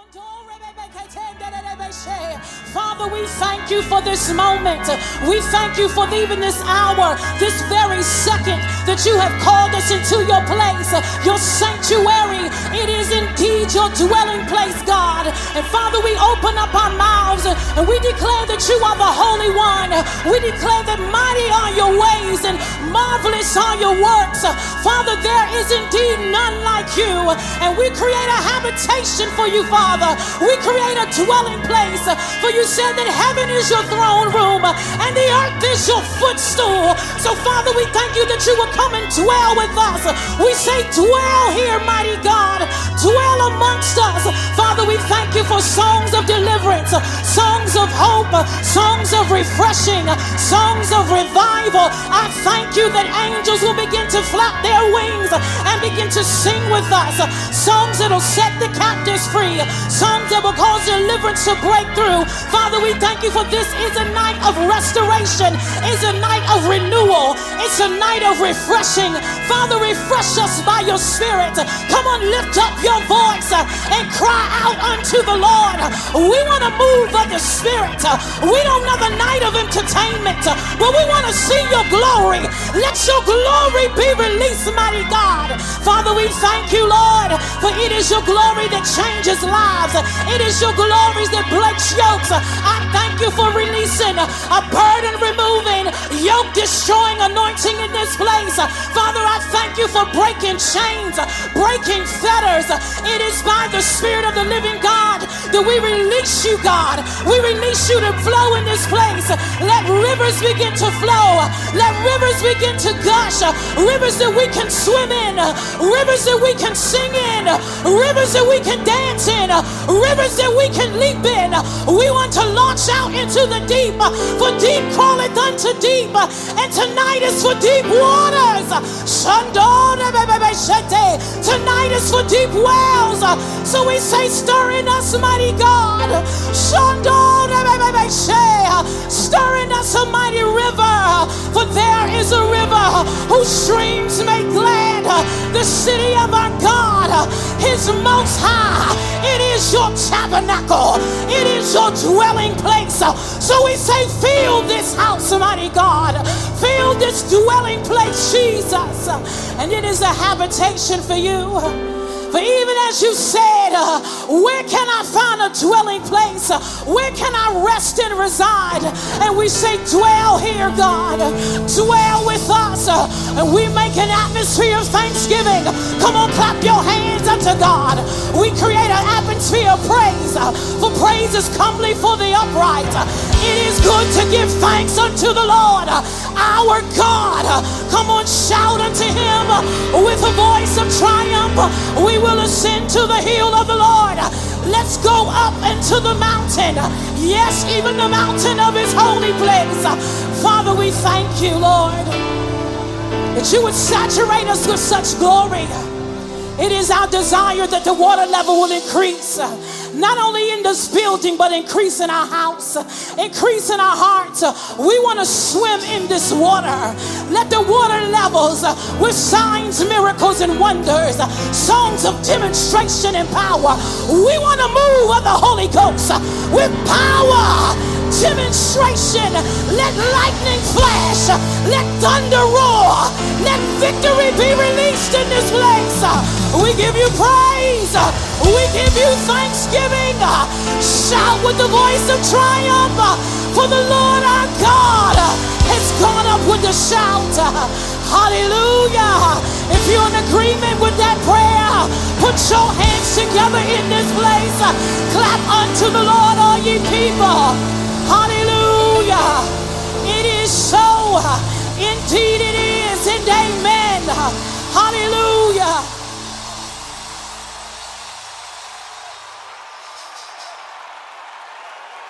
Father, we thank you for this moment. We thank you for even this hour, this very second that you have called us into your place, your sanctuary. It is indeed your dwelling place, God. And Father, we open up our mouths and we declare that you are the Holy One. We declare that mighty are your ways and marvelous are your works. Father, there is indeed none like you. And we create a habitation for you, Father. We create a dwelling place. For you said that heaven is your throne room and the earth is your footstool. So Father, we thank you that you will come and dwell with us. We say dwell here, mighty God. Dwell amongst us. Father, we thank you for songs of deliverance, songs of hope, songs of refreshing, songs of revival. I thank you that angels will begin to flap their wings and begin to sing with us. Songs that will set the captives free. Songs that will cause deliverance to break through. Father, we thank you for this is a night of restoration. It's a night of renewal. It's a night of refreshing. Father, refresh us by your spirit. Come on, lift up your voice and cry out unto the Lord. We want to move by the spirit. We don't know the night of entertainment, but we want to see your glory. Let your glory be released, mighty God. Father, we thank you, Lord, for it is your glory that changes lives. It is your glory that breaks yokes. I thank you for releasing a burden removing, yoke destroying anointing in this place. Father, I thank you for breaking chains, breaking fetters. It is by the Spirit of the living God that we release you, God. We release you to flow in this place. Let rivers begin to flow. Let rivers begin to gush. Rivers that we can swim in. Rivers that we can sing in. Rivers that we can dance in. Rivers that we can leap in. We want to launch out into the deep. For deep calleth unto deep. And tonight is for deep waters. Tonight is for deep wells. So we say, stir in us, mighty God. Stir in us a mighty river. For there is a river whose streams make glad the city of our God, his most high. It is your tabernacle. It is your dwelling place. So we say, fill this house, mighty God. Fill this dwelling place, Jesus. And it is a habitation for you. For even as you said, where can I find a dwelling place? Where can I rest and reside? And we say, dwell here, God. Dwell with us. And we make an atmosphere of thanksgiving. Come on, clap your hands unto God. We create an atmosphere of praise. For praise is comely for the upright. It is good to give thanks unto the Lord, our God. Come on, shout unto him with a voice of triumph. We will ascend to the hill of the Lord. Let's go up into the mountain. Yes, even the mountain of his holy place. Father, we thank you, Lord, that you would saturate us with such glory. It is our desire that the water level will increase, not only in this building, but increase in our house, increase in our hearts. We want to swim in this water. Let the water levels with signs, miracles, and wonders, songs of demonstration and power. We want to move of the Holy Ghost with power, demonstration. Let lightning flash, let thunder roar, let victory be released in this place. We give you praise. We give you thanksgiving. Shout with the voice of triumph. For the Lord our God has gone up with a shout. Hallelujah. If you're in agreement with that prayer, put your hands together in this place. Clap unto the Lord, all ye people. Hallelujah. It is so. Indeed it is. And amen. Hallelujah.